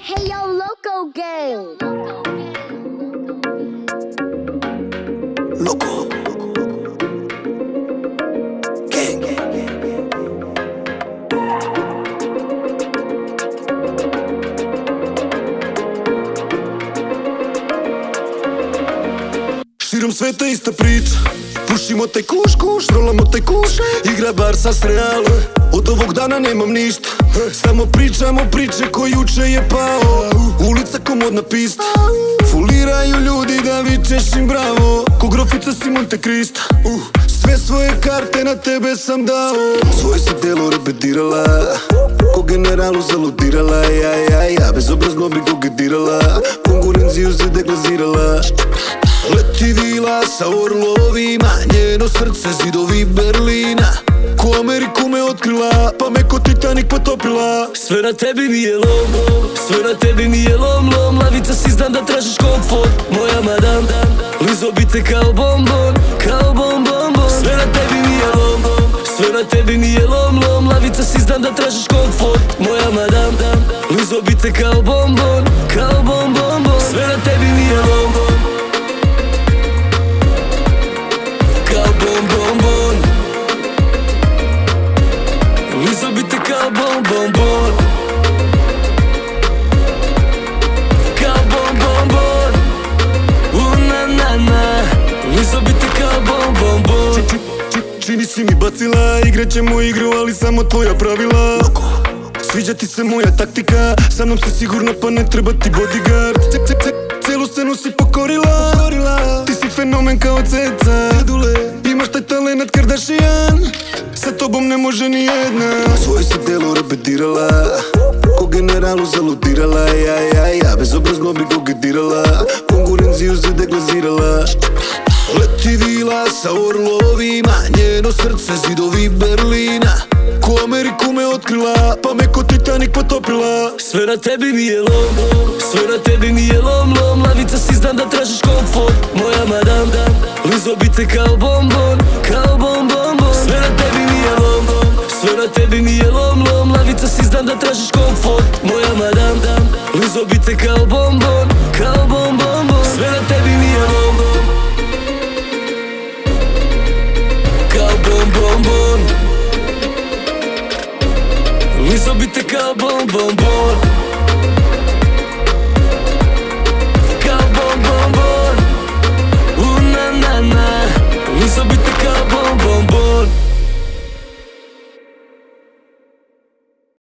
Hey yo, Loco Gang. Loco Gang. Širom sveta ista priča. Pušimo taj kuš, rolamo taj kuš. Igra Barsa s Realom. Od ovog dana nemam ništa. Samo pričamo priče ko juče je pao. Ulica ko modna pista. Fuliraju ljudi da vičeš im bravo. Ko grofica si Monte Krista. Sve svoje karte na tebe sam dao. Svoje si delo repetirala. Ko generalu zaludirala. Ja, bezobrazno bi go gedirala. Konkurenciju se deglazirala. Leti vila sa orlovima. Njeno srce zidovi Berlina. Ko Ameriku me otkrila, pa me ko Titanic potopila. Sve na tebi mi je lom, sve na tebi mi je lom. Lavica si znam da tražiš komfort, moja madam. Lizo bi te kao bonbon, kao bonbon. Sve na tebi mi je lom, sve na tebi mi je lom. Lavica si znam da tražiš komfort, moja madam. Lizo bi te kao bonbon, kao bonbon. Sve na tebi mi je lom, kao bonbon. Lizo bi te kao bonbon, kao bonbon. Na. Lizo bi te kao bonbon. Čini si mi bacila, igrat ćemo igru, ali samo tvoja pravila. Sviđa ti se moja taktika, sa mnom si sigurna pa ne treba ti bodyguard. Celu scenu si pokorila, ti si fenomen kao ceca. Imaš taj talent Kardashian, sa tobom ne može ni jedna. Svoje si delo repetirala, ko generalu zaludirala. Ja, bezobrazno bi go gedirala. Konkurenciju se deglazirala. Leti vila sa orlovima. Njeno srce zidovi Berlina. Ko Ameriku me otkrila, pa me ko Titanic potopila. Sve na tebi mi je lom, sve na tebi mi je lom. Lavica si znam da tražiš komfort, moja madam. Lizo bi te kao bonbon, kao bonbon. Sve na tebi mi je lom, sve na tebi mi je lom. Lavica si znam da tražiš komfort, moja madam. Lizo bi te kao bonbon, kao bonbon. Sve na tebi mi je lom, kao bonbon. Lizo bi te kao bonbon.